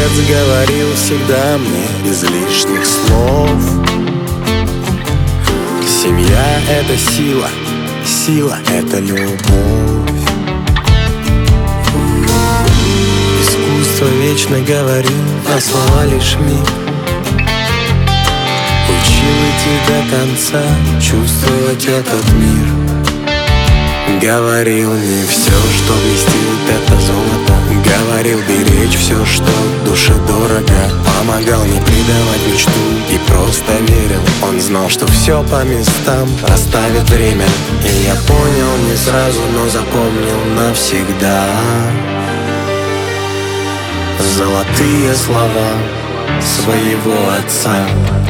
Отец говорил всегда мне без лишних слов: семья — это сила, сила — это любовь. Искусство вечно говорил, а слова лишь миг. Учил идти до конца, чувствовать этот мир. Говорил, не все, что блестит, это золото. Говорил, беречь все, что душе дорого. Помогал не предавать мечту и просто верил. Он знал, что все по местам расставит время. И я понял не сразу, но запомнил навсегда золотые слова своего отца.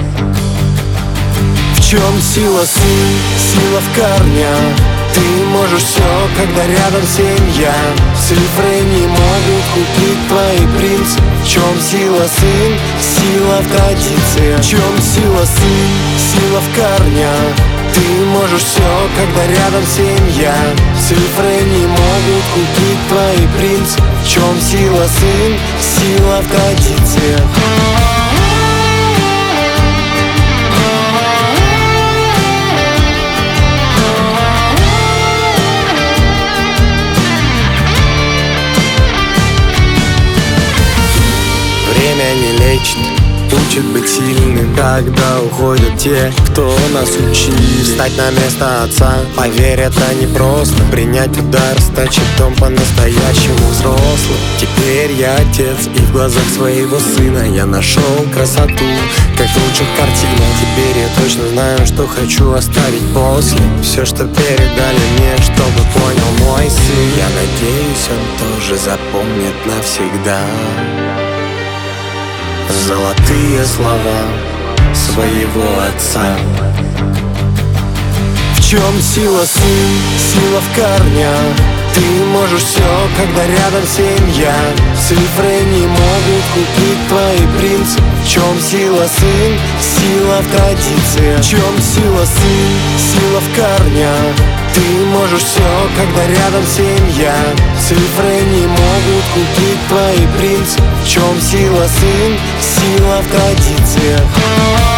В чем сила, сын? Сила в корнях. Ты можешь все, когда рядом семья. Цифры не могут купить твои принципы. В чем сила, сын? Сила в традициях. В чем сила, сын? Сила в корнях. Ты можешь все, когда рядом семья. Цифры не могут купить твои принципы. В чем сила, сын? Сила в традициях. Время не лечит, учит быть сильным, когда уходят те, кто нас учил. Встать на место отца, поверь, это непросто. Принять удар, стать щитом по-настоящему взрослым. Теперь я отец, и в глазах своего сына я нашел красоту, как в лучших картинах. Теперь я точно знаю, что хочу оставить после. Все, что передали мне, чтобы понял мой сын. Я надеюсь, он тоже запомнит навсегда золотые слова своего отца. В чем сила, сын? Сила в корнях. Ты можешь все, когда рядом семья. Цифры не могут купить твои принципы. В чем сила, сын? Сила в традициях. В чем сила, сын? Сила в корнях. Ты можешь все, когда рядом семья. Цифры не могут купить твои принципы. В чем сила, сын? Сила в традициях.